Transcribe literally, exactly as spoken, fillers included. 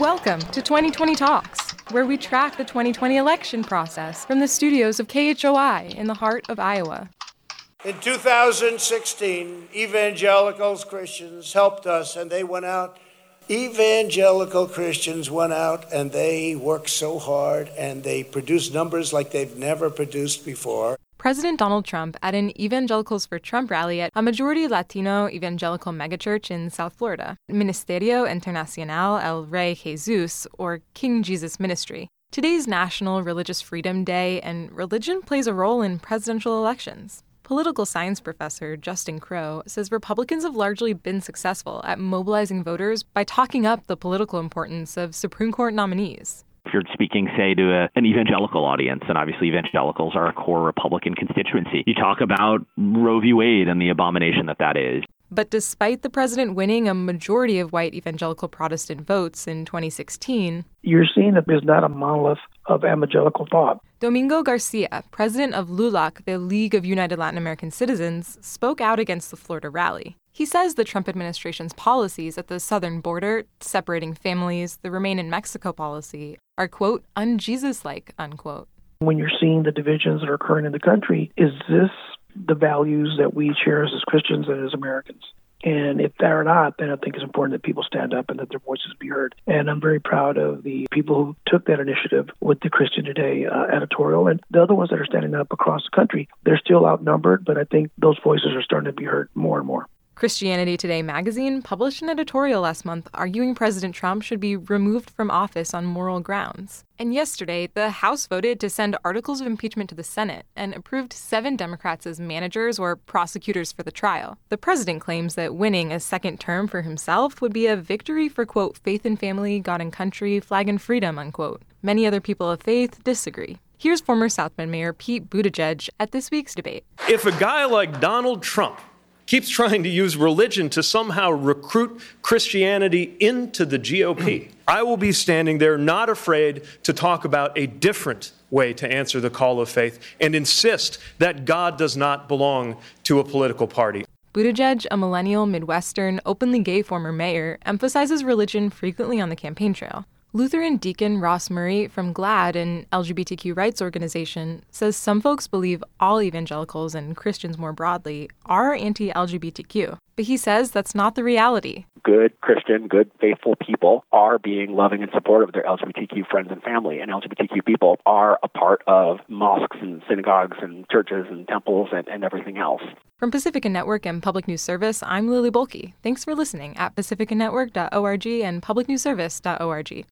Welcome to twenty twenty Talks, where we track the twenty twenty election process from the studios of K H O I in the heart of Iowa. In two thousand sixteen, evangelicals, Christians helped us, and they went out. Evangelical Christians went out, and they worked so hard, and they produced numbers like they've never produced before. President Donald Trump at an Evangelicals for Trump rally at a majority Latino evangelical megachurch in South Florida, Ministerio Internacional El Rey Jesus, or King Jesus Ministry. Today's National Religious Freedom Day, and religion plays a role in presidential elections. Political science professor Justin Crow says Republicans have largely been successful at mobilizing voters by talking up the political importance of Supreme Court nominees. If you're speaking, say, to a, an evangelical audience, and obviously evangelicals are a core Republican constituency, you talk about Roe v. Wade and the abomination that that is. But despite the president winning a majority of white evangelical Protestant votes in twenty sixteen, you're seeing that there's not a monolith of evangelical thought. Domingo Garcia, president of LULAC, the League of United Latin American Citizens, spoke out against the Florida rally. He says the Trump administration's policies at the southern border, separating families, the Remain in Mexico policy, are, quote, un-Jesus-like, unquote. When you're seeing the divisions that are occurring in the country, is this the values that we cherish as Christians and as Americans? And if they're not, then I think it's important that people stand up and that their voices be heard. And I'm very proud of the people who took that initiative with the Christian Today uh, editorial. And the other ones that are standing up across the country, they're still outnumbered, but I think those voices are starting to be heard more and more. Christianity Today magazine published an editorial last month arguing President Trump should be removed from office on moral grounds. And yesterday, the House voted to send articles of impeachment to the Senate and approved seven Democrats as managers or prosecutors for the trial. The president claims that winning a second term for himself would be a victory for, quote, faith and family, God and country, flag and freedom, unquote. Many other people of faith disagree. Here's former South Bend Mayor Pete Buttigieg at this week's debate. If a guy like Donald Trump keeps trying to use religion to somehow recruit Christianity into the G O P, I will be standing there not afraid to talk about a different way to answer the call of faith and insist that God does not belong to a political party. Buttigieg, a millennial, Midwestern, openly gay former mayor, emphasizes religion frequently on the campaign trail. Lutheran deacon Ross Murray from GLAAD, an L G B T Q rights organization, says some folks believe all evangelicals and Christians more broadly are anti-L G B T Q. But he says that's not the reality. Good Christian, good faithful people are being loving and supportive of their L G B T Q friends and family, and L G B T Q people are a part of mosques and synagogues and churches and temples and, and everything else. From Pacifica Network and Public News Service, I'm Lily Bolke. Thanks for listening at pacifica network dot org and public news service dot org.